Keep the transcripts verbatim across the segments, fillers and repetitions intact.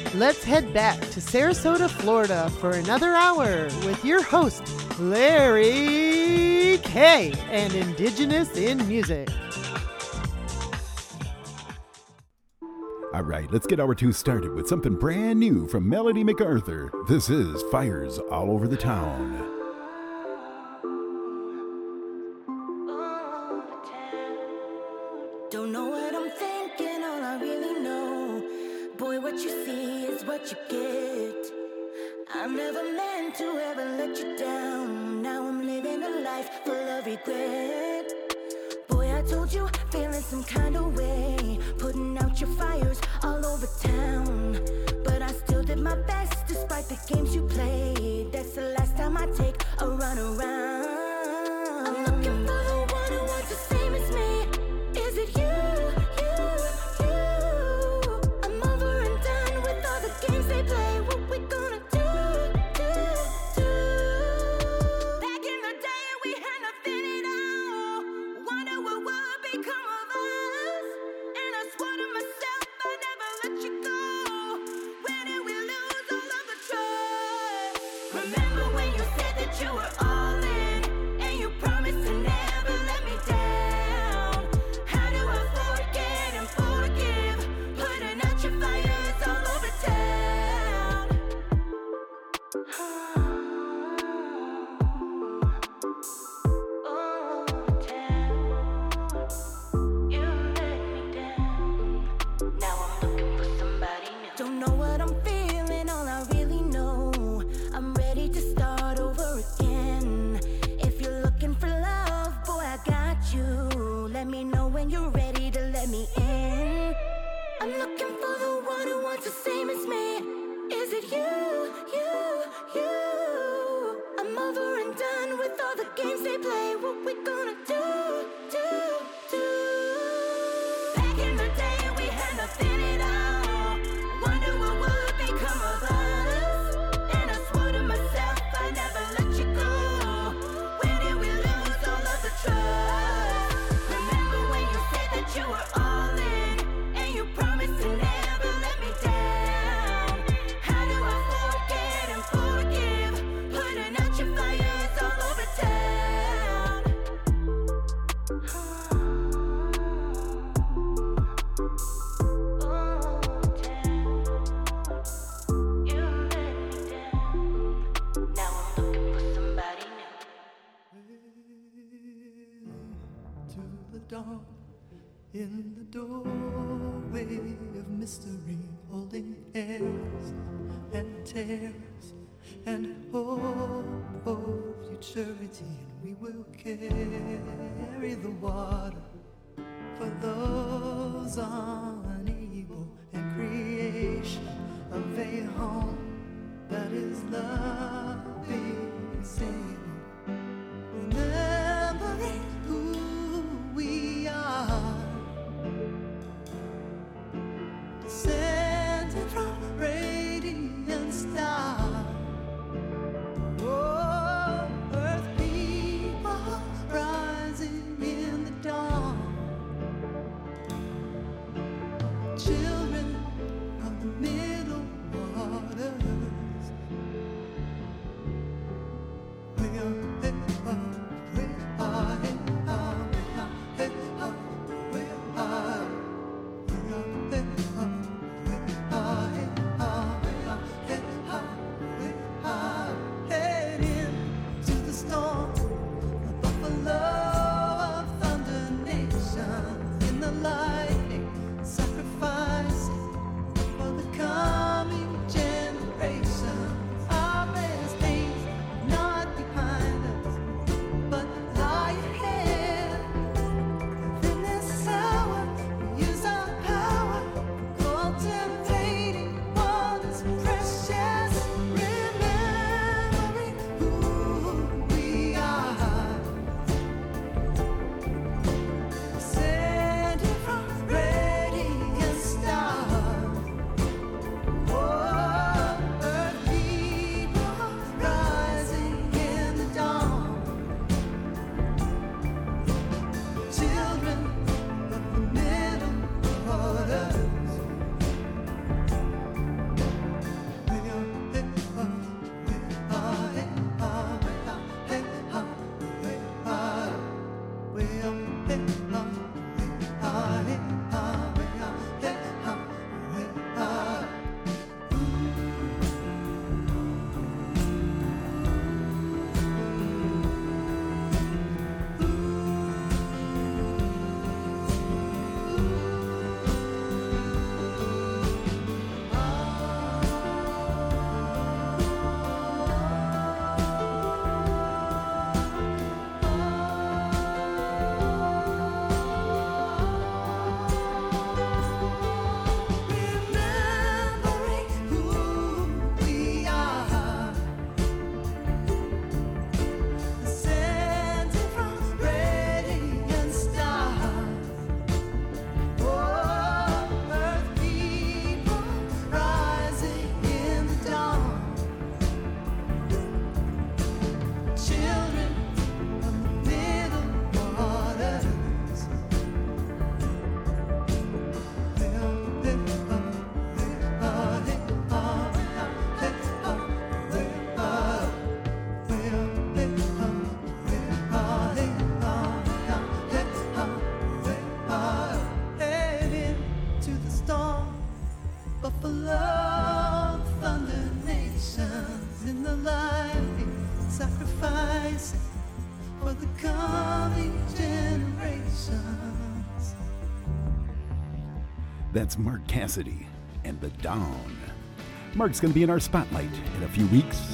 Let's head back to Sarasota, Florida for another hour with your host, Larry K. and Indigenous in Music. All right, let's get our two started with something brand new from Melody MacArthur. This is Fires All Over the Town. Don't know what I'm thinking, all I really know. Boy, what you see is what you get. I never meant to ever let you down. Now I'm living a life full of regret. Boy, I told you, feeling some kind of way, putting out your fires all over town. But I still did my best despite the games you played. That's the last time I take a run around. I'm looking for the one who wants the same as me. Is it you, you, you? I'm over and done with all the games they play. What we gonna do, do, do? Back in the day we had nothing at all. Wonder what would become of us. And I swore to myself I'd never let you go. Where did we lose all of the trust? Remember when you said that you were all in, and you promised to never let me down? How do I forget and forgive, putting out your fires all over town? Oh, town, you let me down. Now I'm looking for somebody new. Don't know what I'm feeling, all I really know, I'm ready to start over again. If you're looking for love, boy, I got you. Let me know when you're ready to let me in. I'm looking for the one who wants the same as me. Is it you, you, you? I'm over and done with all the games they play. What we gonna do, do, do? Back in the day we had nothing at all. Wonder what would become of us. And I swore to myself I'd never let you go. Where did we lose all of the trust? Remember when you said that you were all in, and you promised to never let me down? How do I forget and forgive, putting out your fires all over town? Oh, town, you let me down. Now I'm looking for somebody new. To the dawn, in the doorway of mystery, holding heirs and tears and hope for futurity, and we will carry the water for those unable, and creation of a home that is loving and stable. Remembering who we are, descended from radiant star. Oh, earth people rising in the dawn. Children of the middle waters. We are hey, oh, we are hey, oh, we are hey, oh, we are. We are hey, oh, we are hey, oh, we are hey, oh, we are. Heading to the storm, the buffalo of thunder nations, in the lightning, sacrificing but for love, thunder nations in the light, sacrificing for the coming generations. That's Mark Cassidy and The Down. Mark's going to be in our spotlight in a few weeks.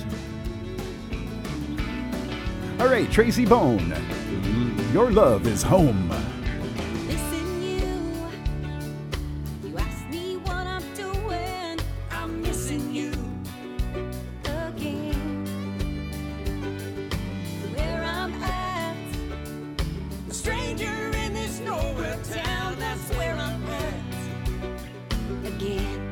All right, Tracy Bone, Your Love is Home. Listen, you. You ask me what I'm doing. I'm missing you again. Where I'm at, a stranger in this nowhere town. That's where I'm at again.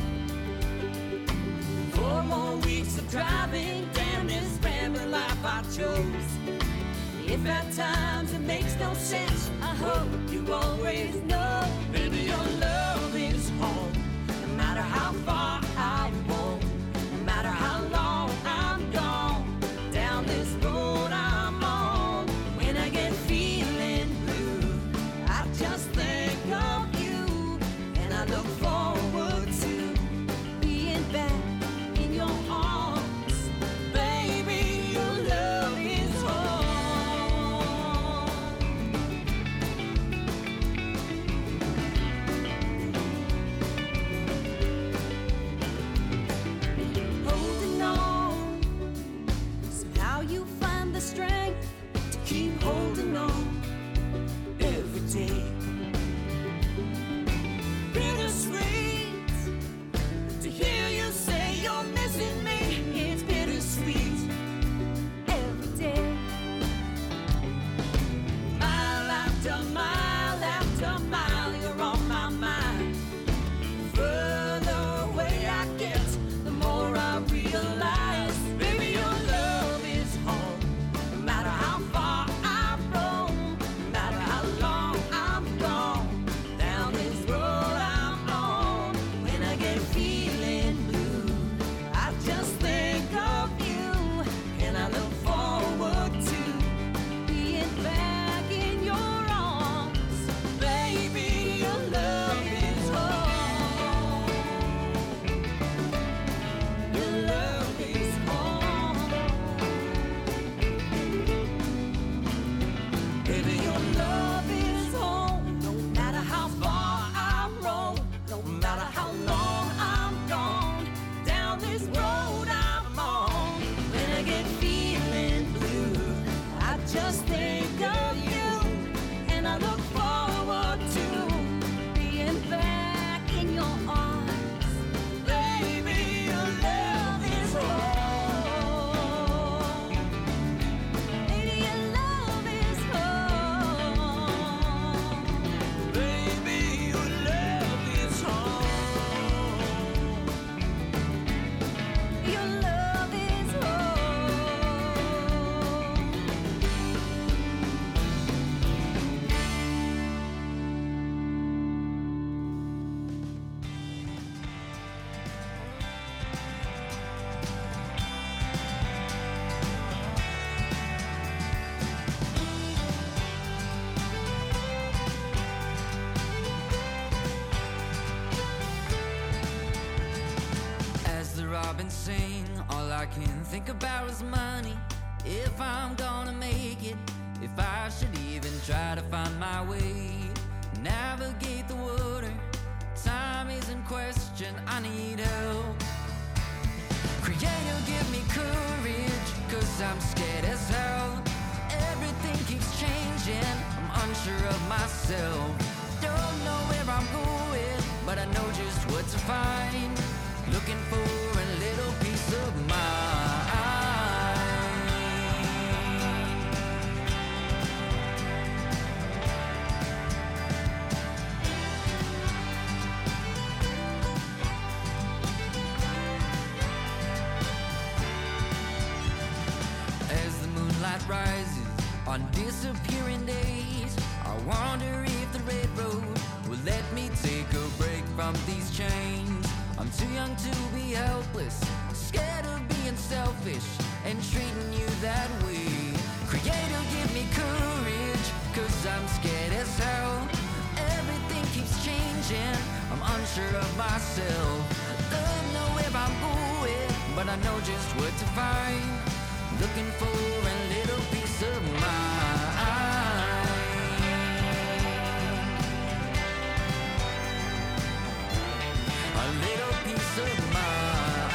Four more weeks of driving down this rambling life I chose. If at times it makes no sense, I hope you always know, baby, your love is home. No matter how far I roam, no matter how long I'm gone, down this road I'm on. When I get feeling blue, I just think of you, and I look forward to being back in your arms. Baby, your love is home. Holding on, somehow you find the strength to keep holding on every day. Bittersweet to hear you say you're missing me. It's bittersweet every day. Mile after mile after mile, you're on my mind. Further away I get, the more I realize, baby, your love is home. No matter how far I roam, no matter how long I'm gone, down this road I'm on. When I get feeling blue, I just think of you, and I look forward to being back in your arms. Baby, your love is home. Your love is home. Baby, your love is home. No matter how far I roam, no matter how long I'm gone, down this road I'm on. When I get feeling blue, I just think of you, and I look forward to being back in your arms. Baby, your love is home. Baby, your love is home. Baby, your love is home. Your love is home. As the robins sing, all I can think about is money. If I'm gonna make it, if I should even try to find my way, navigate the water. Time is in question, I need help. Creator, give me courage, cause I'm scared as hell. Everything keeps changing, I'm unsure of myself. Don't know where I'm going, but I know just what to find. Looking for a little peace of mind. As the moonlight rises on disappearing days, I wonder if the red road will let me take a break from these chains. I'm too young to be helpless, scared of being selfish and treating you that way. Creator, give me courage, cause I'm scared as hell. Everything keeps changing. I'm unsure of myself. Don't know where I'm going, but I know just what to find. Looking for a little piece of mind. A little piece of mind.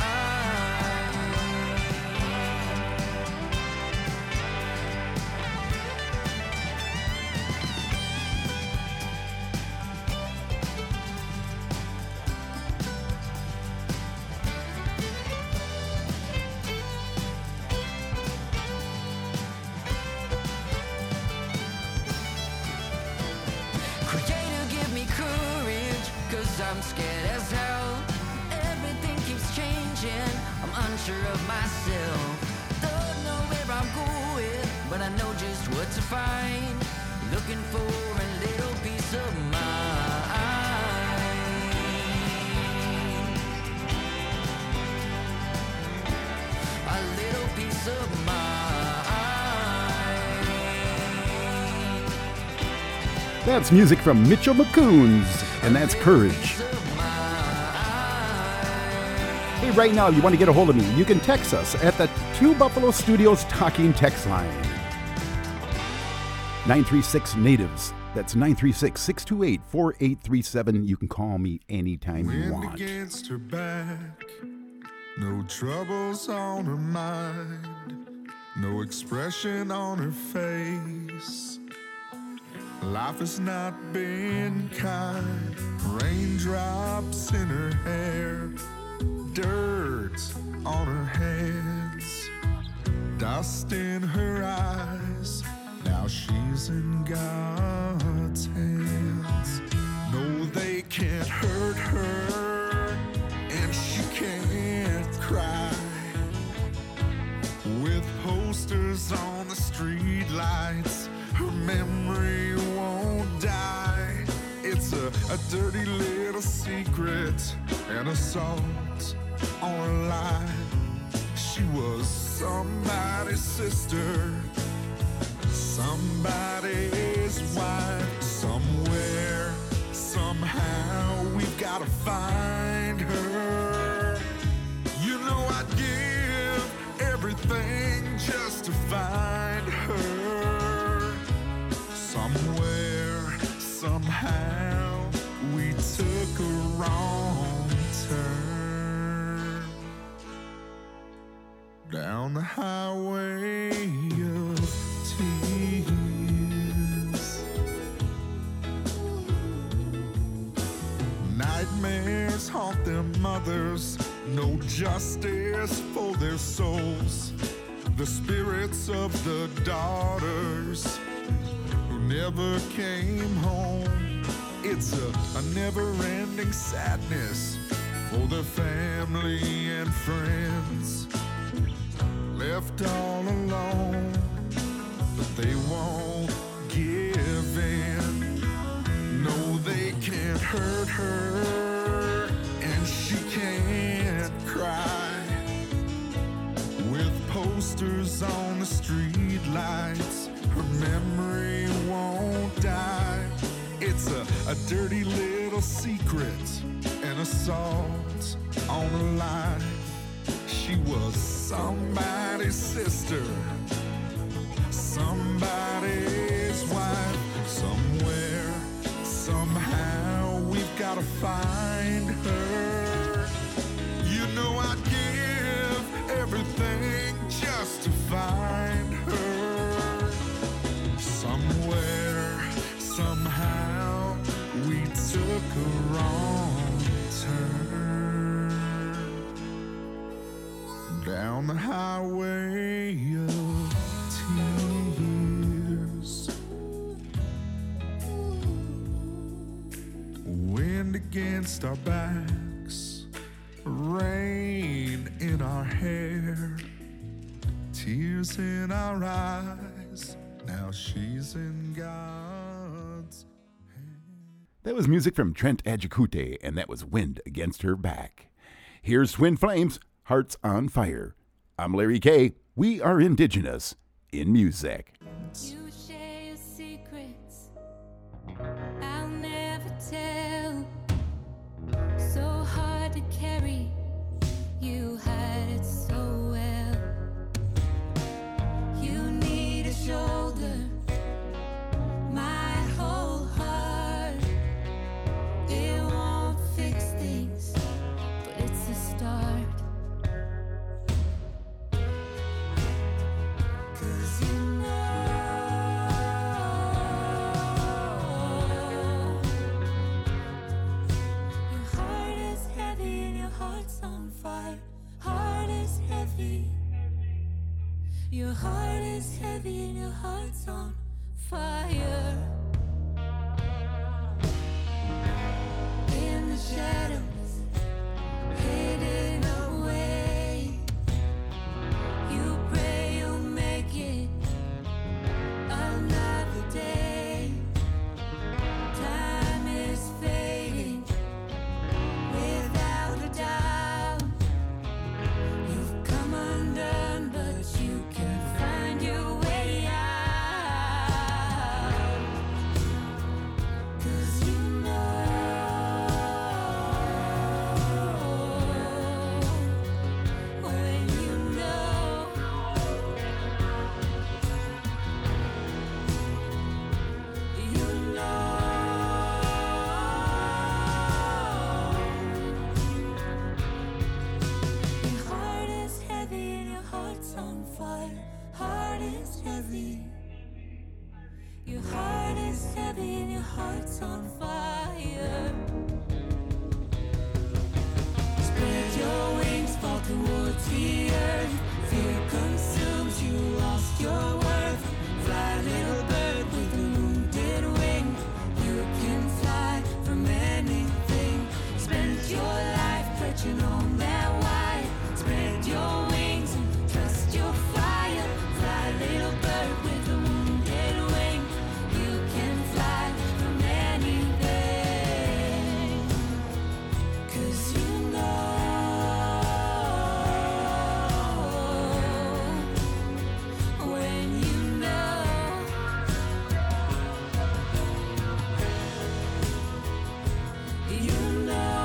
I'm scared as hell. Everything keeps changing. I'm unsure of myself. Don't know where I'm going, but I know just what to find. Looking for a little piece of mind. A little piece of mind. That's music from Mitchell McCoons, and that's Courage. Hey, right now, you want to get a hold of me, you can text us at the Two Buffalo Studios Talking Text Line. nine three six Natives. That's nine three six, six two eight, four eight three seven. You can call me anytime you Wind want. against her back, no troubles on her mind, no expression on her face. Life has not been kind. Raindrops in her hair, dirt on her hands, dust in her eyes. Now she's in God's hands. No, they can't hurt her, and she can't cry. With posters on the street lights, her memory won't die. It's a, a dirty little secret, an assault on her life. She was somebody's sister, somebody's wife. Somewhere, somehow, we've gotta find her. You know I'd give everything just to find her. Somewhere, somehow, we took a wrong turn down the highway of tears. Nightmares haunt their mothers, no justice for their souls. The spirits of the daughters who never came home. It's a, a never-ending sadness for the family and friends, left all alone, but they won't give in. No, they can't hurt her, and she can't cry. With posters on the street lights, her memory won't die. It's a, a dirty little secret, an assault on her life. She was somebody's sister, somebody's wife. Somewhere, somehow, we've gotta find her. You know I'd give everything just to find her. Somewhere, somehow, we took a wrong turn down the highway of tears. Wind against our backs, rain in our hair, tears in our eyes. Now she's in God's hand. That was music from Trent Ajikute, and that was Wind Against Her Back. Here's Twin Flames, Hearts on Fire. I'm Larry K. We are Indigenous in music. You share your secrets, I'll never tell. heavy. Your heart is heavy and your heart's on fire. In the shadows, hidden away, you pray you'll make it another day. Time is fading without a doubt. You've come undone, but you can't find your way out. 'Cause you know when you know. You know. Your heart is heavy and your heart's on fire. Heart is heavy. Your heart is heavy and your heart's on fire. Spread your wings, fall towards the earth. Fear consumes you, lost your worth. Fly, little bird with a wounded wing. You can fly from anything. Spend your life perching on that wire. Spread your wings and trust your fire. Fly, little bird with a wounded wing. You can fly from anything. 'Cause you know when you know. You know.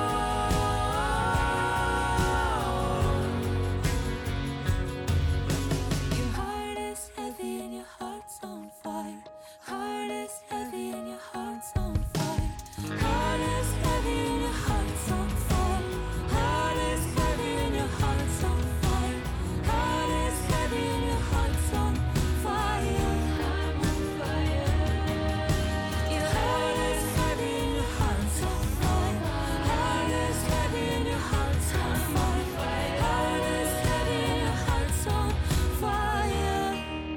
Your heart is heavy and your heart's on fire. Heart is heavy and your heart's on fire. Heart is heavy and your heart's on fire. Heart is heavy and your heart's on fire. Heart is heavy and your heart's on fire. I'm on fire. Your heart is heavy and your heart's on fire. Heart is heavy and your heart's on fire. Heart is heavy and your heart's on fire.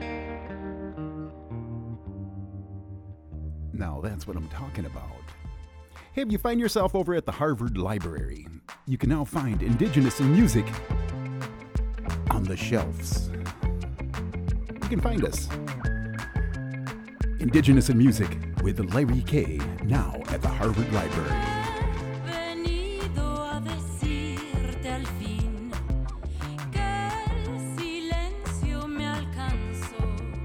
Now that's what I'm talking about. Hey, if you find yourself over at the Harvard Library, you can now find Indigenous in Music on the shelves. You can find us. Indigenous in Music with Larry K. now at the Harvard Library. Venido a decirte al fin que el silencio me alcanzó.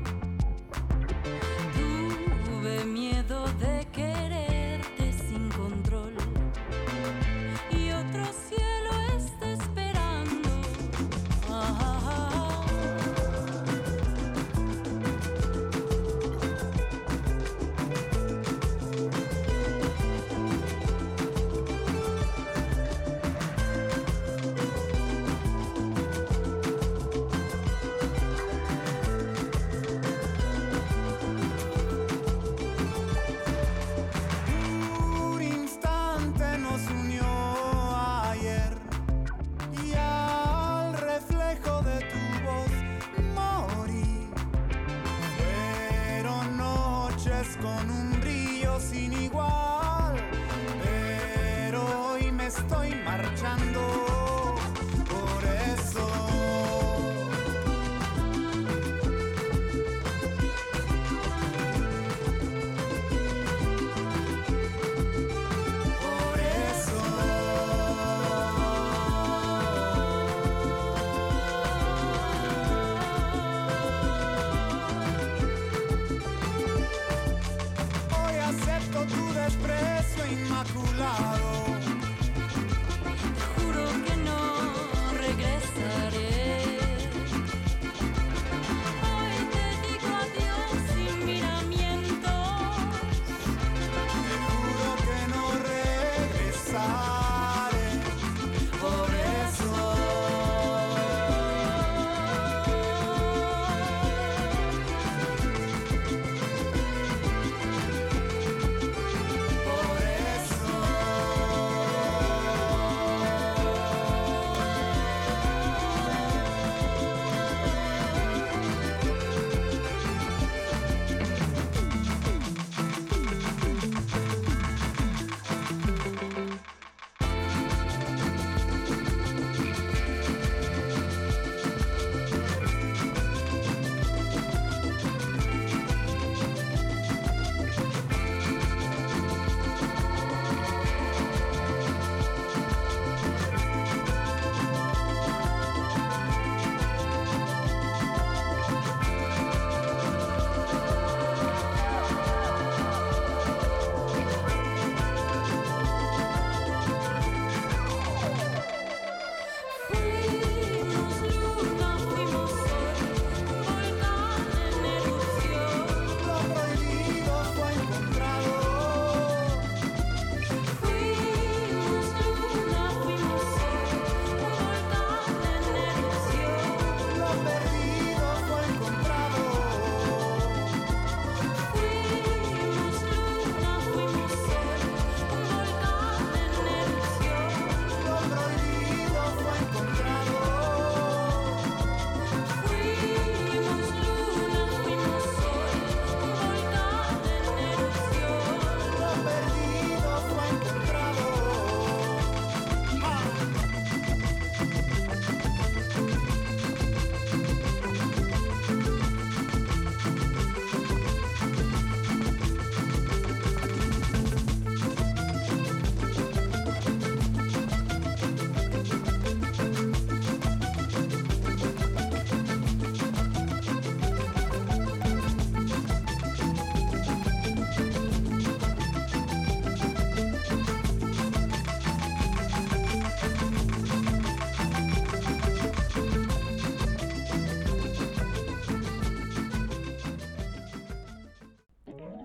Tuve miedo de quererte sin control y otro cielo está esperando. Ah, ah, ah. Un instante nos unió ayer y al reflejo de tu voz morí. Fueron noches con un brillo sin igual, pero hoy me estoy marchando. Por eso Por eso hoy acepto tu desprecio inmaculado. Juro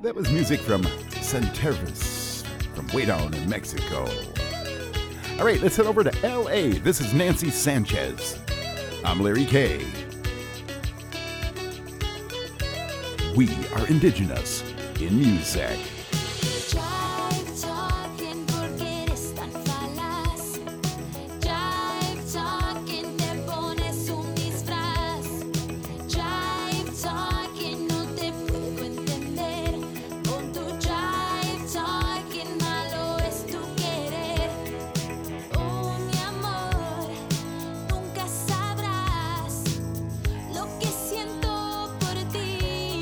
That was music from Centervis from way down in Mexico. All right, let's head over to L A. This is Nancy Sanchez. I'm Larry K. We are indigenous in music. Jive talking porque eres tan falaz. Jive talking te pones un disfraz. Jive talking no te puedo entender. Con tu jive talking malo es tu querer. Oh mi amor, nunca sabrás lo que siento por ti.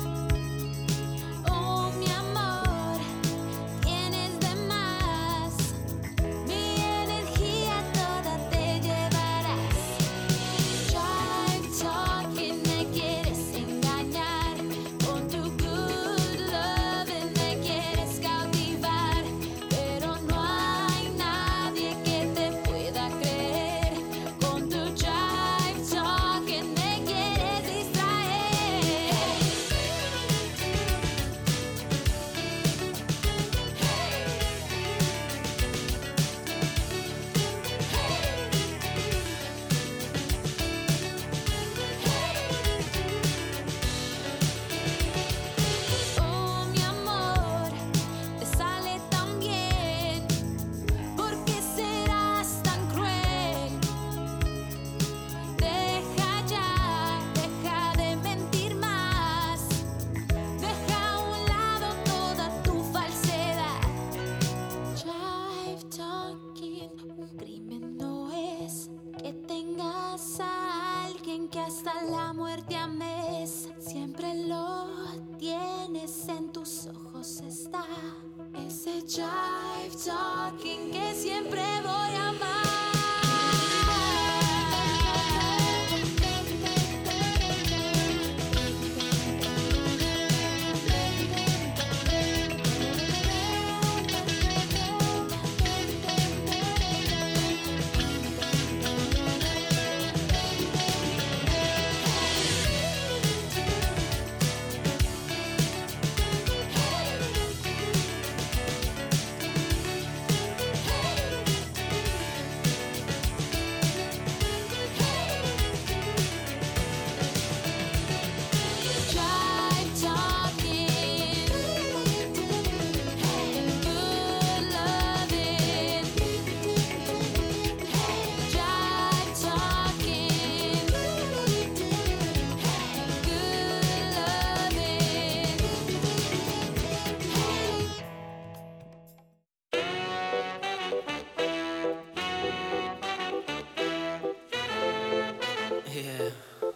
Oh mi amor, tienes de más. Mi energía toda te llevarás. Jive talking, me quieres engañar. Con tu good loving me quieres cautivar. Pero no hay nadie que te pueda creer. Con tu jive talking me quieres distraer. Oh mi amor, te sale tan bien. ¿Por qué serás tan cruel? Deja ya, deja de mentir más. Deja a un lado toda tu falsedad. Jive talking, un crimen no es que tengas a alguien que hasta la muerte ames. Siempre lo tienes, en tus ojos está ese jive talking que siempre voy a amar. Jive talking, good loving. Jive talking, good loving. Yeah.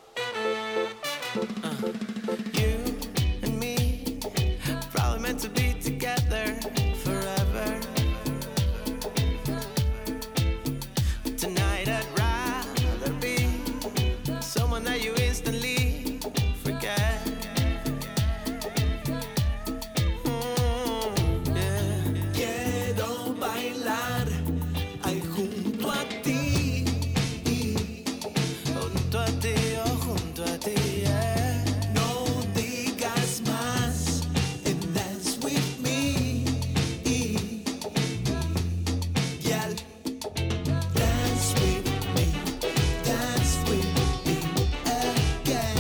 Uh. You and me, probably meant to be together forever. Tonight I'd rather be someone that you instantly forget. Mm, yeah. Quiero bailar ahí junto a ti. Junto a ti, oh, junto a ti, yeah. No digas más and dance with me. Yeah, dance with me, dance with me again.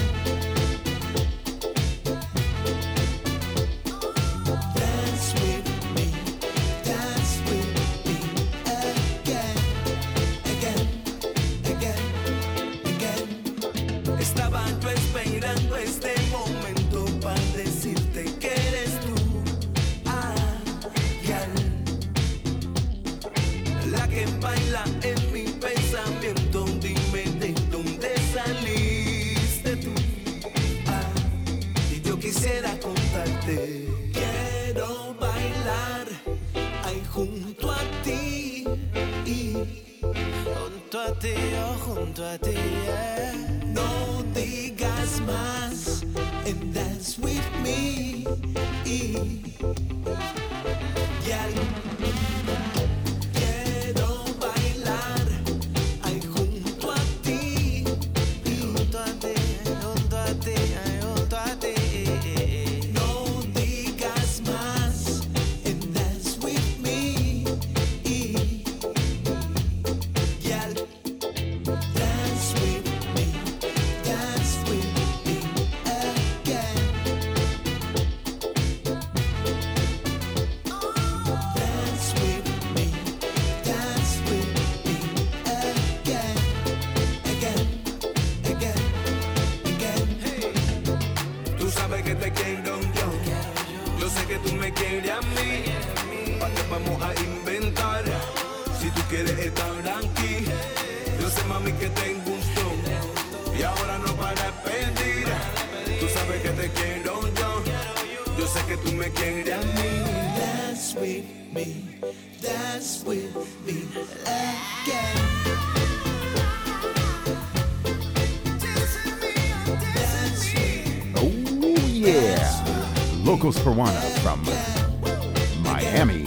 Dance with me, dance with me again, again, again. Again. Estaba yo esperando este momento para decirte que eres tú, ah, girl, la que baila en mi pensamiento. Dime de dónde saliste tú, ah, y yo quisiera contarte. Quiero bailar ahí junto a ti. Junto a ti, oh, junto a ti, yeah. No digas más and dance with me. Yeah. Quiero bailar ahí junto a ti. Junto a ti, junto a ti, ay, junto a ti. No digas quieres estar aquí. Yo sé, mami, que tengo un don y ahora no para de pedir. Tú sabes que te quiero yo, yo sé que tú me quieres a mí. Dance with me, dance with me again. Oh yeah, Locos for Juana from Miami.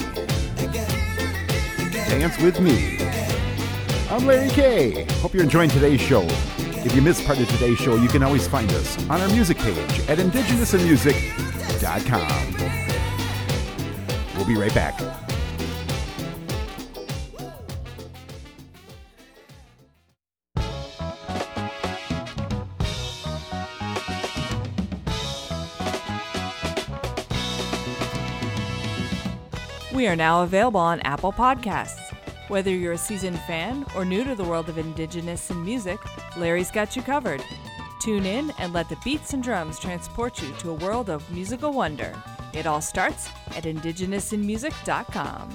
Dance with me. I'm Larry K. Hope you're enjoying today's show. If you missed part of today's show, you can always find us on our music page at indigenous in music dot com. We'll be right back. We are now available on Apple Podcasts. Whether you're a seasoned fan or new to the world of Indigenous in music, Larry's got you covered. Tune in and let the beats and drums transport you to a world of musical wonder. It all starts at indigenous in music dot com.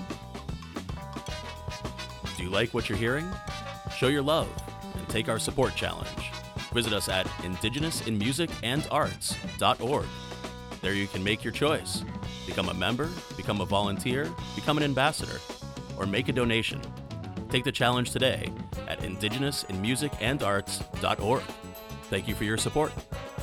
Do you like what you're hearing? Show your love and take our support challenge. Visit us at indigenous in music and arts dot org. There you can make your choice. Become a member, become a volunteer, become an ambassador, or make a donation. Take the challenge today at indigenous in music and arts dot org. Thank you for your support.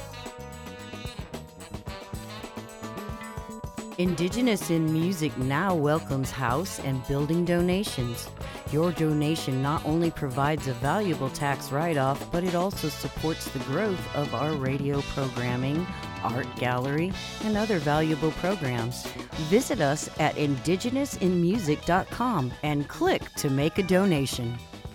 Indigenous in Music now welcomes house and building donations. Your donation not only provides a valuable tax write-off, but it also supports the growth of our radio programming, art gallery, and other valuable programs. Visit us at indigenous in music dot com and click to make a donation.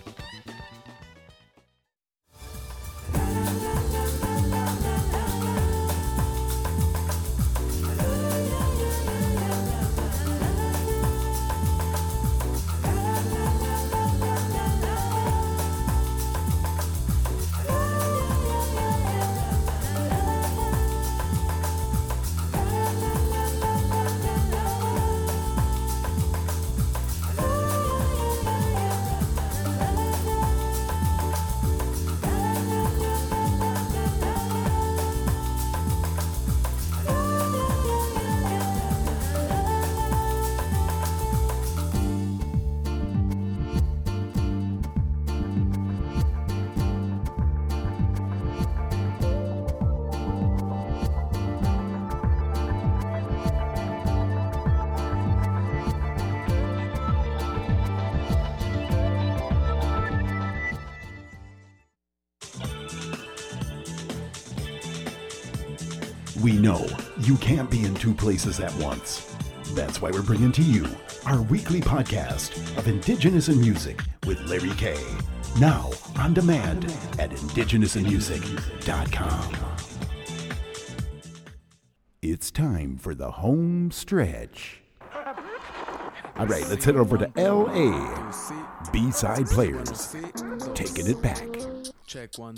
We know you can't be in two places at once. That's why we're bringing to you our weekly podcast of Indigenous in Music with Larry K. Now on demand at indigenous in music dot com. It's time for the home stretch. All right, let's head over to L A. B-side players, taking it back. Check one.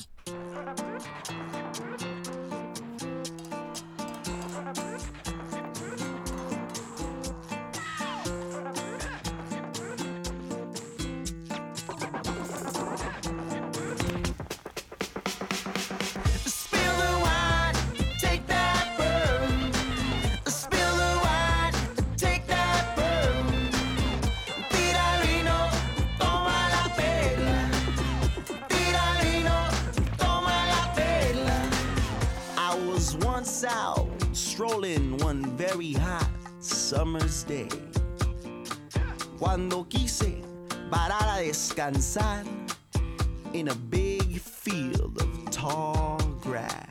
Out strolling one very hot summer's day, cuando quise parar a descansar in a big field of tall grass.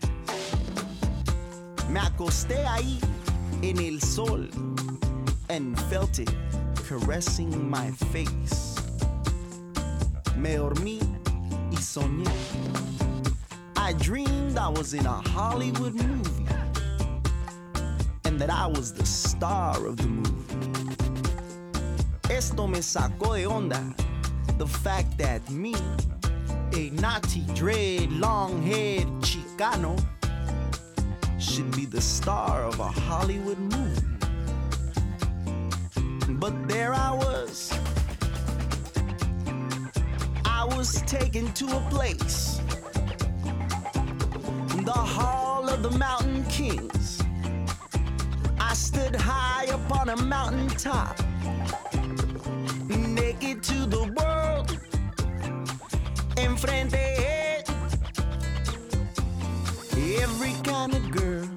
Me acosté ahí en el sol and felt it caressing my face. Me dormí y soñé. I dreamed I was in a Hollywood movie and that I was the star of the movie. Esto me sacó de onda, the fact that me, a naughty, dread, long-haired Chicano, should be the star of a Hollywood movie. But there I was, was taken to a place, the Hall of the Mountain Kings. I stood high upon a mountain top, naked to the world, enfrente every kind of girl.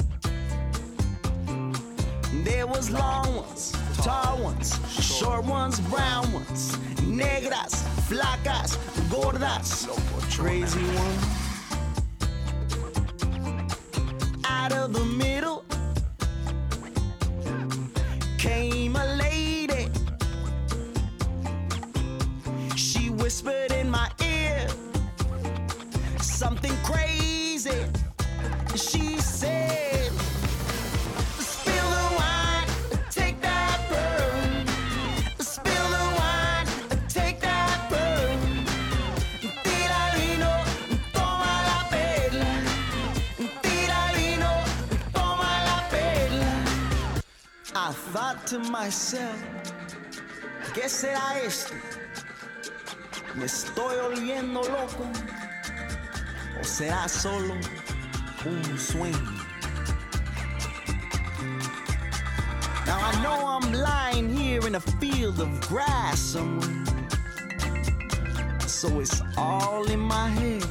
There was long ones, tall ones, short ones, brown ones, negras, flacas, gordas, crazy ones. Out of the middle came a lady. She whispered in my ear something crazy. She said, spill the wine, take that pearl. Spill the wine, take that pearl. Tira vino, toma la perla. Tira vino, toma la perla. I thought to myself, ¿qué será esto? ¿Me estoy oliendo loco? ¿O será solo un sueño? Now I know I'm lying here in a field of grass somewhere, so it's all in my head.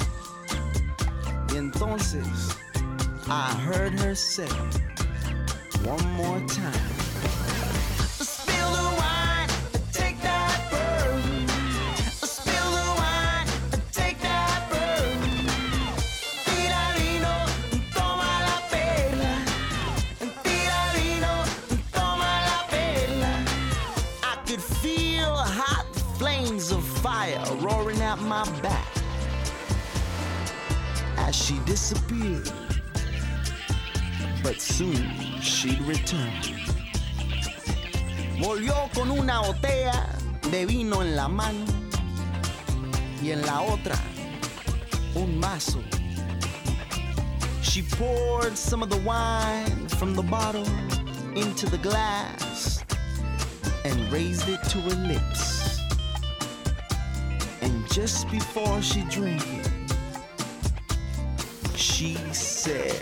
Entonces I heard her say one more time, spill the wine, take that pearl. Spill the wine, take that pearl. Tira vino, toma la perla. Tira vino, toma la perla. I could feel hot flames of fire roaring at my back as she disappeared. But soon she'd return. Volvió con una botella de vino en la mano y en la otra un vaso. She poured some of the wine from the bottle into the glass and raised it to her lips. And just before she drank it, she said,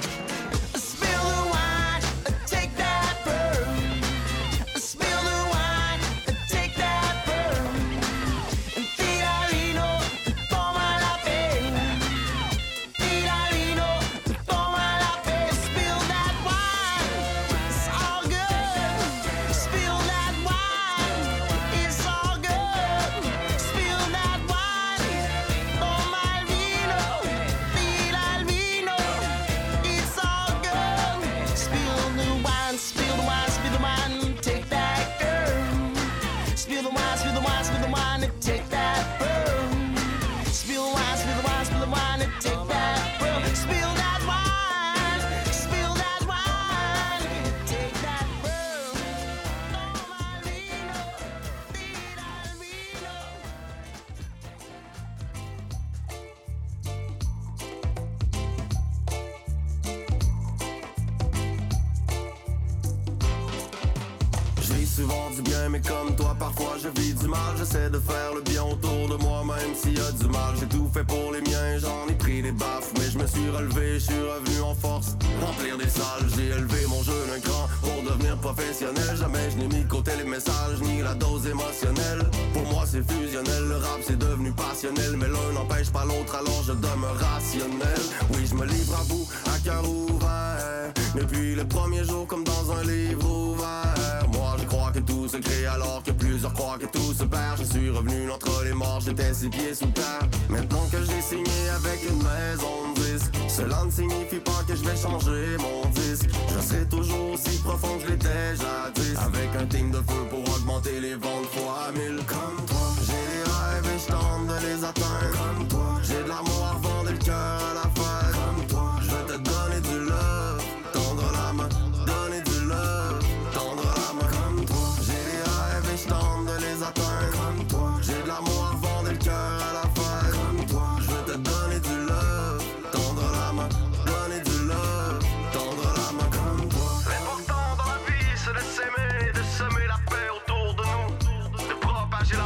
souvent du bien, mais comme toi, parfois je vis du mal. J'essaie de faire le bien autour de moi, même s'il y a du mal. J'ai tout fait pour les miens, j'en ai pris des baffes, mais je me suis relevé, je suis revenu en force. Remplir des salles, j'ai élevé mon jeu d'un cran pour devenir professionnel. Jamais je n'ai mis de côté les messages, ni la dose émotionnelle. Pour moi c'est fusionnel, le rap c'est devenu passionnel. Mais l'un n'empêche pas l'autre, alors je demeure rationnel. Oui, je me livre à vous, à cœur ouvert. Depuis le premier jour, comme dans un livre ouvert. Moi je crois que tout se crée alors que plusieurs croient que tout se perd. Je suis revenu entre les morts, j'étais six pieds sous terre. Maintenant que j'ai signé avec une maison de disque, cela ne signifie pas que je vais changer mon disque. Je serai toujours aussi profond que je l'étais jadis, avec un team de feu pour augmenter les ventes fois mille. Comme toi, j'ai des rêves et je tente de les atteindre. Comme toi, j'ai de l'amour à revendre et le cœur à la fête. Comme toi, je vais te donner du love, tendre la main, donner du love, tendre la main. Comme toi, j'ai des rêves et je tente de les atteindre. Comme toi, j'ai de l'amour à revendre et le cœur à la fête. Comme toi, je vais te donner du love, tendre la main, donner du love, tendre la main. Comme toi. L'important dans la vie c'est de s'aimer, de semer la paix autour de nous, de propager la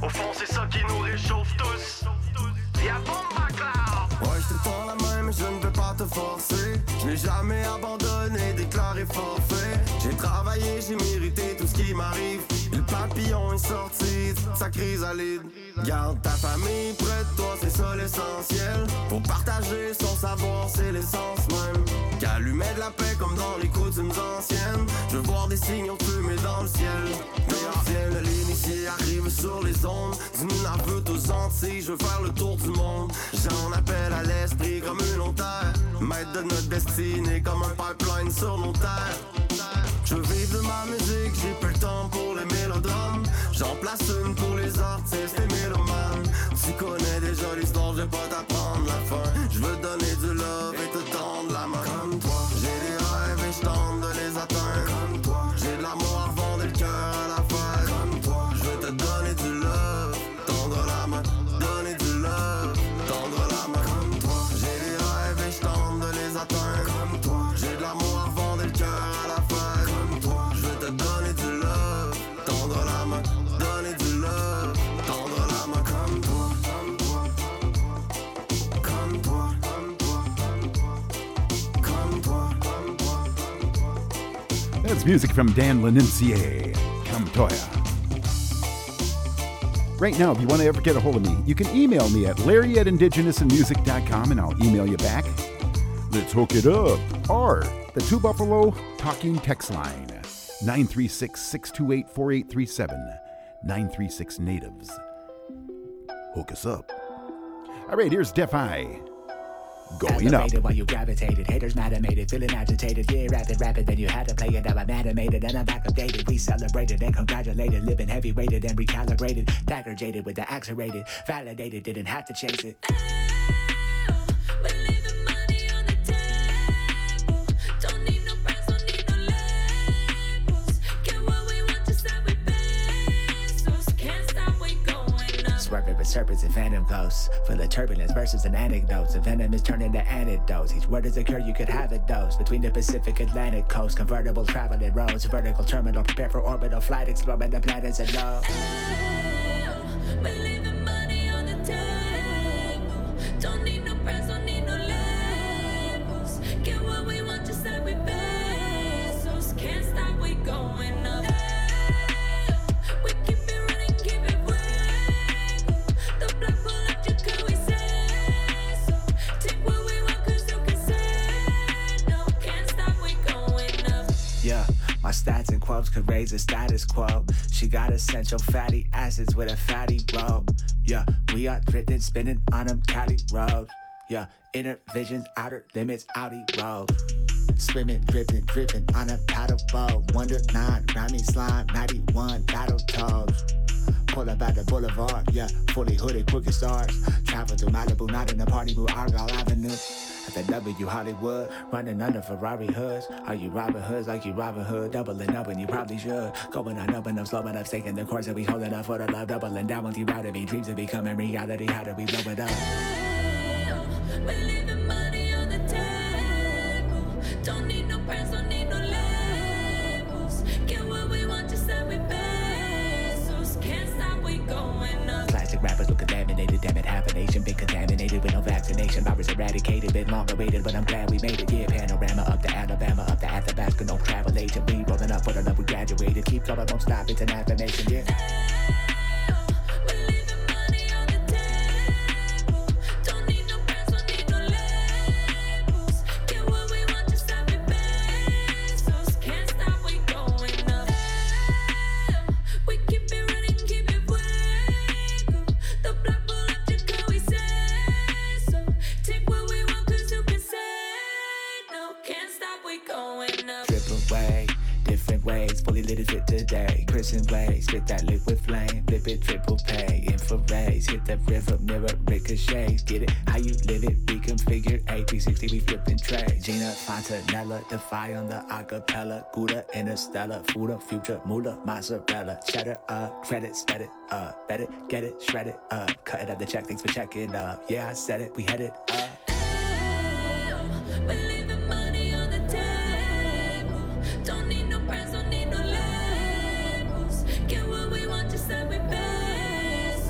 fond, c'est ça qui nous réchauffe tous. Y'a bomba cloud. Ouais, je te tends la main, mais je ne veux pas te forcer. Je n'ai jamais abandonné, déclaré forfait. J'ai travaillé, j'ai mérité tout ce qui m'arrive. Le papillon est sorti de sa chrysalide. Garde ta famille près de toi, c'est ça l'essentiel. Pour partager son savoir, c'est l'essence même. Qu'allumer de la paix comme dans les coutumes anciennes. Je veux voir des signaux de fumée dans le ciel. Viens, l'initié arrive sur les ondes. Du Nunavut aux Antilles, je veux faire le tour du monde. J'en appelle à l'esprit comme une ontaire. Maître de notre destinée comme un pipeline sur nos terres. Je veux vivre de ma musique, j'ai peu le temps pour les mélodrames. J'en place une pour les artistes et mélomanes. Tu connais déjà l'histoire, je vais pas t'apprendre la fin. Je veux donner du love et te tendre la main. Comme toi, j'ai des rêves et je tente de les atteindre. Comme toi, j'ai de l'amour à revendre et le cœur à la fête. Comme toi, je veux te donner du love, tendre la main. Donner du love, tendre la main. Comme toi, j'ai des rêves et je tente de les atteindre. Comme toi, j'ai de l'amour à revendre et le cœur à la fête. Comme toi, je veux te donner du love, tendre la main. Donner du love, tendre la main. Comme toi, comme toi, comme toi, comme toi, comme toi, comme toi. That's music from Dan Lanincier, Come Toya. Right now, if you want to ever get a hold of me, you can email me at larry at indigenous and music dot com and I'll email you back. Let's hook it up. Or the Two Buffalo Talking Text Line, nine three six, six two eight, four eight three seven, nine three six Natives. Hook us up. All right, here's Def I. Going up. While you gravitated, haters animated, feeling agitated. Yeah, rapid, rapid, then you had to play it. Now I'm animated and I'm back updated. We celebrated and congratulated, living heavy weighted and recalibrated. Dagger jaded with the accelerated, validated, didn't have to chase it. Swerving with serpents and phantom ghosts. Full of turbulence verses and anecdotes. The venom is turning to antidotes. Each word is a cure, you could have a dose. Between the Pacific Atlantic coast, convertible traveling roads. Vertical terminal, prepare for orbital flight. Exploring the planets and love. We're leaving money on the table. Don't need no press, don't need no labels. Get what we want just like we pesos. Can't stop, we going up. We keep it running, keep it wet. Yeah, my stats and quotes could raise the status quo. She got essential fatty acids with a fatty robe. Yeah, we are drifting, spinning on them Cali roads. Yeah, inner visions, outer limits, Audi road. Swimming, dripping, dripping on a paddle boat. Wonder nine, grimy slime, ninety-one battle toes. Pull up at the boulevard, yeah, fully hooded, crooked stars. Travel through Malibu, not in the party booth, Argyle Avenue. At the W Hollywood, running under Ferrari hoods. Are you Robin Hoods like you Robin Hood? Doubling up when you probably should. Going on up and up, slowing up, taking the course that we holding up for the love. Doubling down once you routed me. Dreams are becoming reality. How do we blow it up? We're leaving money on the table. Don't need no press, don't need no labels. Get what we want just like we pesos. Can't stop, we going up. Classic rappers look contaminated, damn it, half a nation been contaminated with no vaccination. Virus eradicated, been long awaited, but I'm glad we made it. Yeah, panorama up to Alabama, up to Athabasca, no travel agent. We rolling up for the love we graduated. Keep going, don't stop, it's an affirmation, yeah. Fully lit it fit today. Christian Blaze, spit that liquid flame. Flip it, triple pay. Infrarrays, hit the river, mirror, ricochets. Get it, how you live it, reconfigure. A three sixty, we flipping tray. Gina, Fontanella, Defy on the acapella. Gouda, Interstellar, Fuda, Future, Moolah, Mozzarella. Cheddar up, credit, set it up. Bet it, get it, shred it up. Cut it up the check, thanks for checking up. Yeah, I said it, we headed up. We're leaving money on the table. Don't need no press, don't need no labels. Get what we want just like we pesos.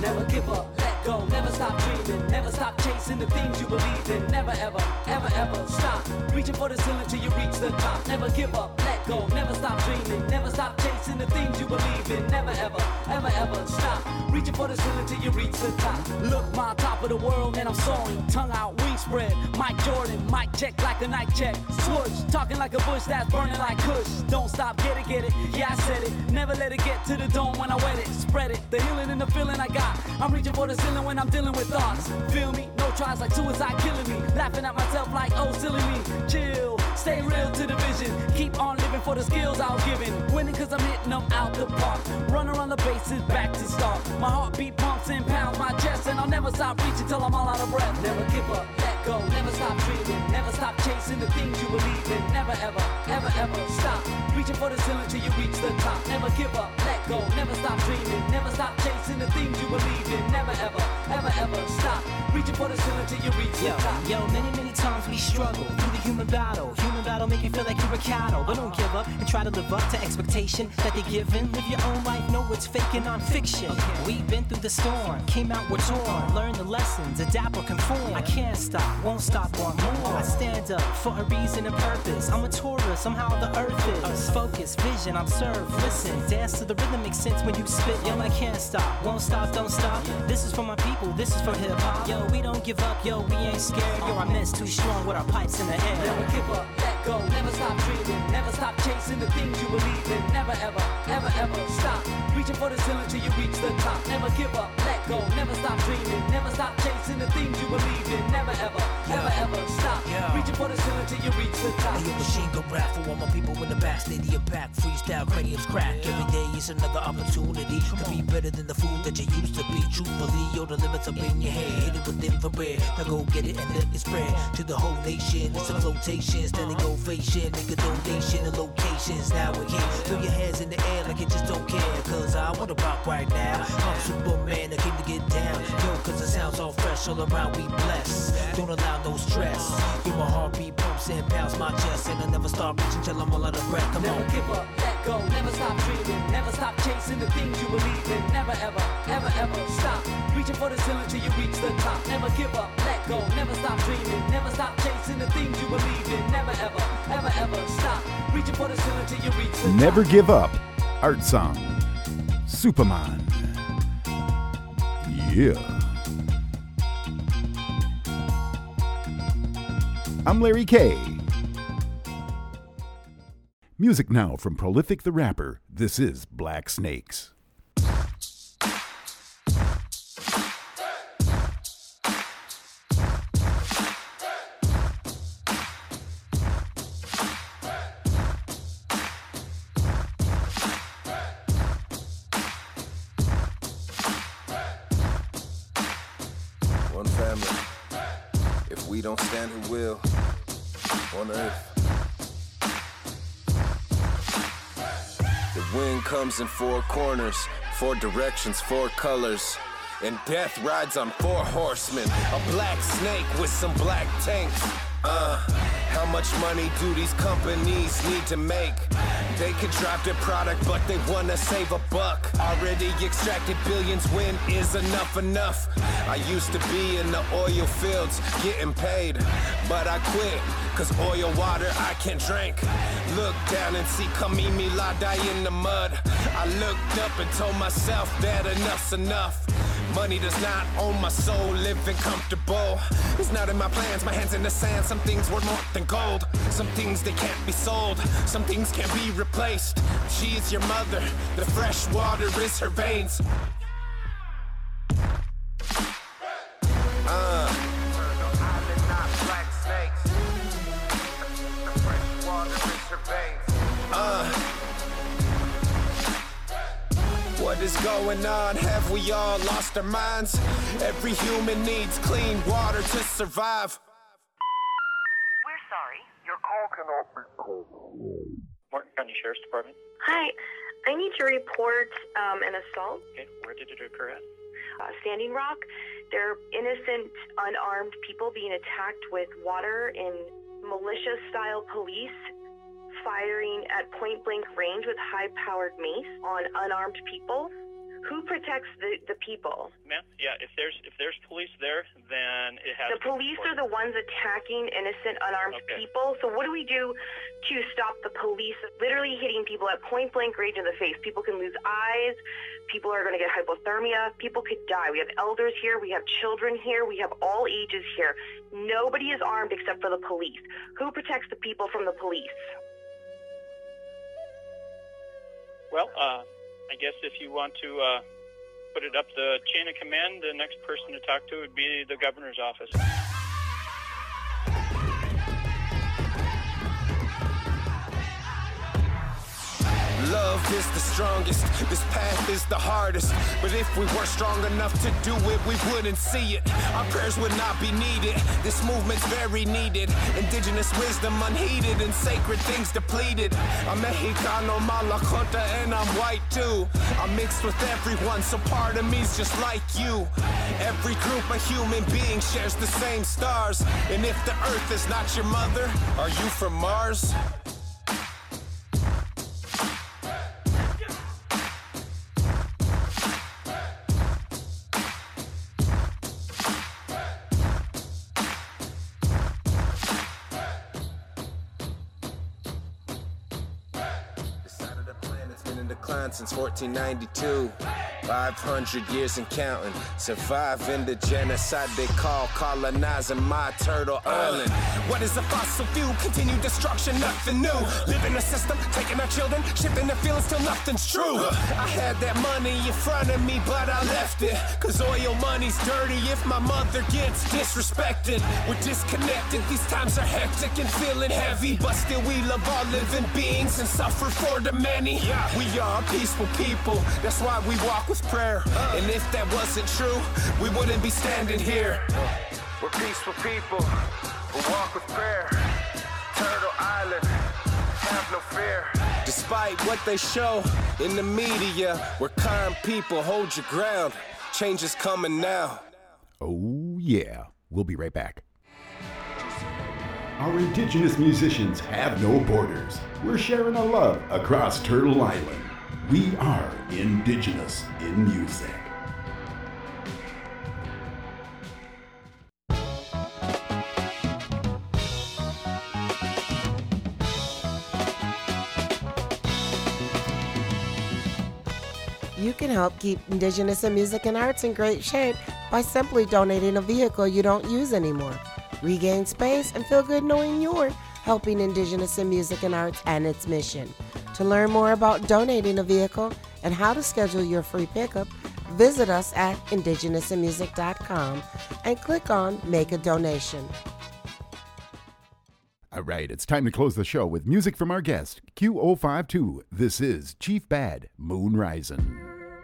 Never give up, let go, never stop dreaming. Never stop chasing the things you believe in. Never ever, ever, ever stop reaching for the ceiling till you reach the top. Never give up, let go, never stop dreaming. Never stop chasing the things you believe in. Never ever, ever, ever stop reaching for the ceiling till you reach the top. Look, my top of the world and I'm soaring. Tongue out, wing spread. Mike Jordan, mic check like a night check. Swoosh, talking like a bush that's burning like Kush. Don't stop, get it, get it. Yeah, I said it. Never let it get to the dome when I wet it. Spread it, the healing and the feeling I got. I'm reaching for the ceiling when I'm dealing with thoughts. Feel me? No tries like suicide killing me. Laughing at myself like, oh, silly me. Chill, stay real to the vision. Keep on living for the skills I was given. Winning cause I'm hitting them out the park. Run around the bases, back to start. My heartbeat pumps and pounds my chest, and I'll never stop reaching till I'm all out of breath. Never give up, let go, never stop dreaming. Never stop chasing the things you believe in. Never ever, ever, ever stop reaching for the ceiling till you reach the top. Never give up, let go, never stop dreaming. Never stop chasing the things you believe in. Never ever, ever, ever stop reaching for the ceiling till you reach yo, the top. Yo, many, many times we struggle through the human battle. Human battle make you feel like you're a cattle. But don't give up and try to live up to expectation that they're given. Live your own life, know it's fake and non-fiction. We've been through the storm, came out, we're torn. Learn the lessons, adapt or conform. I can't stop, won't stop, want more. I stand up for a reason and purpose. I'm a tourist, somehow the earth is. Focus, vision, observe, listen. Dance to the rhythm, makes sense when you spit. Yo, I can't stop, won't stop, don't stop. This is for my people, this is for hip-hop. Yo, we don't give up, yo, we ain't scared. Yo, our men's too strong with our pipes in the air. Never give up, let go, never stop dreaming. Never stop chasing the things you believe in. Never ever, ever, ever stop reaching for the ceiling till you reach the top. Never give up, let go, never stop dreaming. Never stop chasing the things you believe in. Never ever, ever, ever stop reaching for the ceiling till you reach the top. Hey, yo, machine gun rap for all my people in the back, stadium pack, freestyle, craniums crack. Every day is another opportunity to be better than the fool that you used to be. Truthfully, yo, the limits up in your head. Hit it with infrared, now go get it and let it spread to the whole nation. It's a flotation, standing ovation, make a donation of locations. Now we're here, throw your hands in the air like you just don't care. Cause I wanna rock right now. I'm Superman, I came to get down. Yo, cause it sounds all fresh, all around we bless. Don't allow no stress. Yo, my heartbeat pumps and pounds my chest, and I never stop reaching till I'm all out of breath. Come Never on. give up, let go, never stop dreaming. Never stop chasing the things you believe in. Never ever, ever, ever stop reaching for the ceiling till you reach the top. Never give up, let go, never stop dreaming. Never stop chasing the things you believe in. Never ever, ever, ever stop reaching for the ceiling till you reach the top. Never Give Up. Art song. Superman. Yeah. I'm Larry K. Music now from Prolific the Rapper. This is Black Snakes. One family. If we don't stand, who will? On earth. The wind comes in four corners, four directions, four colors. And death rides on four horsemen. A black snake with some black tanks. Uh, how much money do these companies need to make? They could drive their product, but they wanna save a buck. Already extracted billions, when is enough enough? I used to be in the oil fields, getting paid, but I quit, cause oil water I can't drink. Look down and see Kamimi Ladai in the mud. I looked up and told myself that enough's enough. Money does not own my soul, living comfortable. It's not in my plans, my hands in the sand. Some things were more than gold. Some things they can't be sold. Some things can't be replaced. She is your mother, the fresh water is her veins. Uh. Uh. What is going on? Have we all lost our minds? Every human needs clean water to survive. We're sorry. Your call cannot be called. Martin County Sheriff's Department. Hi. I need to report um, an assault. Okay, where did it occur at? Uh, Standing Rock. They're innocent, unarmed people being attacked with water and militia-style police firing at point-blank range with high-powered mace on unarmed people Who protects the, the people? Ma'am, yeah, if there's if there's police there, then it has The to be police are enforced. the ones attacking innocent, unarmed Okay. people. So what do we do to stop the police literally hitting people at point blank range in the face? People can lose eyes. People are going to get hypothermia. People could die. We have elders here. We have children here. We have all ages here. Nobody is armed except for the police. Who protects the people from the police? Well, uh, I guess if you want to uh, put it up the chain of command, the next person to talk to would be the governor's office. Love is the strongest, this path is the hardest. But if we were strong enough to do it, we wouldn't see it. Our prayers would not be needed. This movement's very needed. Indigenous wisdom unheeded and sacred things depleted. I'm Mexicano, Malacota, and I'm white too. I'm mixed with everyone, so part of me's just like you. Every group of human beings shares the same stars. And if the earth is not your mother, are you from Mars? Since fourteen ninety-two, five hundred years and counting. Surviving the genocide they call colonizing my turtle island. What is a fossil fuel? Continued destruction, nothing new. Live in a system, taking our children, shifting their feelings till nothing's true. I had that money in front of me, but I left it. Cause oil money's dirty if my mother gets disrespected. We're disconnected, these times are hectic and feeling heavy. But still we love all living beings and suffer for the many. We are peaceful people, that's why we walk with prayer. And if that wasn't true, we wouldn't be standing here. We're peaceful people who walk with prayer. Turtle Island, have no fear. Despite what they show in the media, we're kind people, hold your ground. Change is coming now. Oh, yeah. We'll be right back. Our indigenous musicians have no borders. We're sharing a love across Turtle Island. We are indigenous in music. You can help keep Indigenous in Music and Arts in great shape by simply donating a vehicle you don't use anymore. Regain space and feel good knowing you're helping Indigenous in Music and Arts and its mission. To learn more about donating a vehicle and how to schedule your free pickup, visit us at indigenous in music dot com and click on Make a Donation. All right, it's time to close the show with music from our guest, Q zero five two. This is Chief Bad, Moon Rising.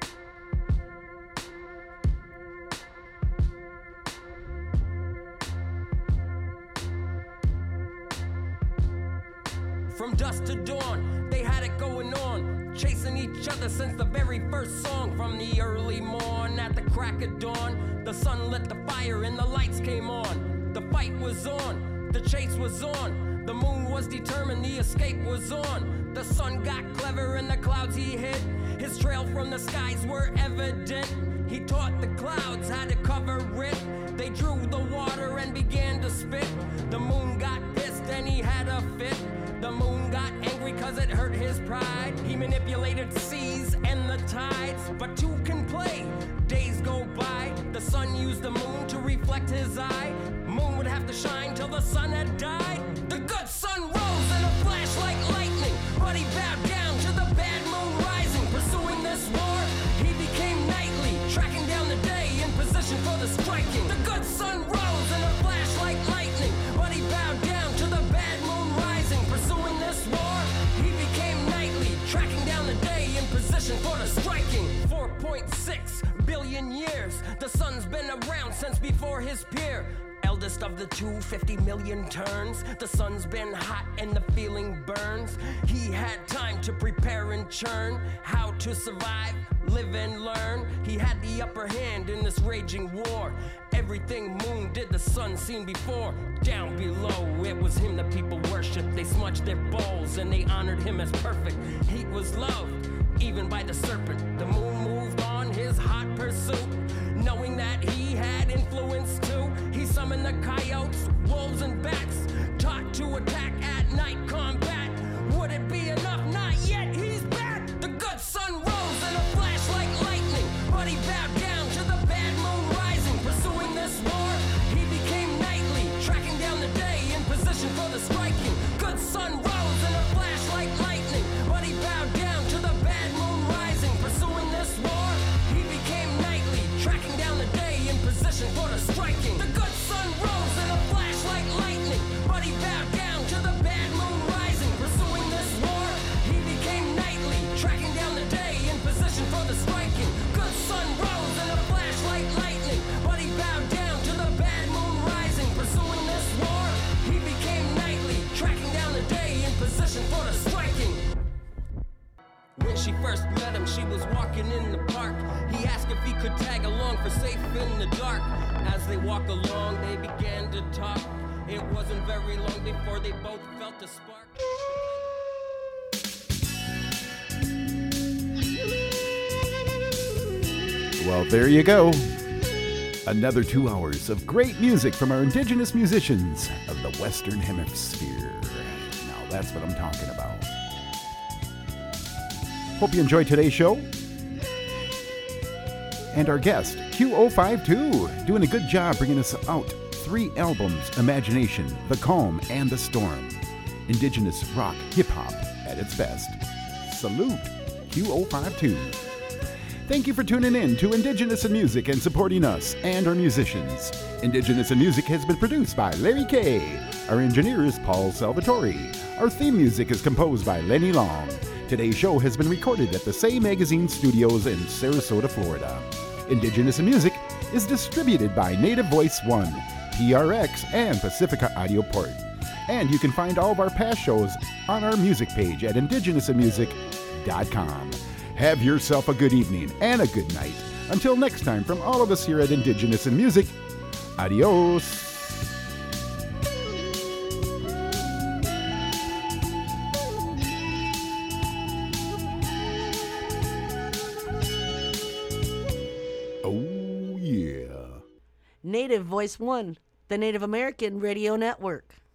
From dusk to dawn, they had it going on, chasing each other since the very first song. From the early morn, at the crack of dawn, the sun lit the fire and the lights came on. The fight was on, the chase was on, the moon was determined, the escape was on. The sun got clever and the clouds he hid, his trail from the skies were evident. He taught the clouds how to cover it. They drew the water and began to spit. The moon got pissed and he had a fit. The moon got angry cause it hurt his pride. He manipulated seas and the tides. But two can play, days go by. The sun used the moon to reflect his eye. Moon would have to shine till the sun had died. The good sun rose in a flash like lightning, but he bowed down to the bad moon rising. Pursuing this war, he became nightly, tracking down the day in position for the striking. The good sun rose in a flash like lightning, but he bowed down to the bad moon rising. Pursuing this war, he became nightly, tracking down the day in position for the striking. four point six billion years, the sun's been around since before his peer. Eldest of the two, fifty million turns. The sun's been hot and the feeling burns. He had time to prepare and churn how to survive, live and learn. He had the upper hand in this raging war. Everything moon did the sun seen before. Down below, it was him the people worshipped. They smudged their bowls and they honored him as perfect. He was loved, even by the serpent. The moon moved on, hot pursuit. Knowing that he had influence too, he summoned the coyotes, wolves, and bats, taught to attack at night combat. Would it be enough? Not yet, he's back. The good sun rose in a flash like lightning, but he bowed down to the bad moon rising. Pursuing this war, he became nightly, tracking down the day in position for the striking. Good sun rose in a flash like lightning, but he bowed down to the bad moon rising. Pursuing this war, he became nightly, tracking down the day in position for the striking. The good sun rose in a flash like lightning, but he bowed down to the bad moon rising. Pursuing this war, he became nightly, tracking down the day in position for the striking. Good sun rose in a flash like lightning, but he bowed down to the bad moon rising. Pursuing this war, he became nightly, tracking down the day in position for the striking. When she first met him, she was walking in the park. He asked if he could tag along for safe in the dark. As they walked along, they began to talk. It wasn't very long before they both felt a spark. Well, there you go. Another two hours of great music from our indigenous musicians of the Western Hemisphere. Now that's what I'm talking about. Hope you enjoyed today's show. And our guest, Q zero five two, doing a good job bringing us out three albums: Imagination, The Calm, and The Storm. Indigenous rock hip-hop at its best. Salute, Q zero five two. Thank you for tuning in to Indigenous in Music and supporting us and our musicians. Indigenous in Music has been produced by Larry Kay. Our engineer is Paul Salvatore. Our theme music is composed by Lenny Long. Today's show has been recorded at the Say Magazine Studios in Sarasota, Florida. Indigenous in Music is distributed by Native Voice One, P R X, and Pacifica Audio Port. And you can find all of our past shows on our music page at indigenous in music dot com. Have yourself a good evening and a good night. Until next time, from all of us here at Indigenous in Music, adios. Native Voice One, the Native American Radio Network.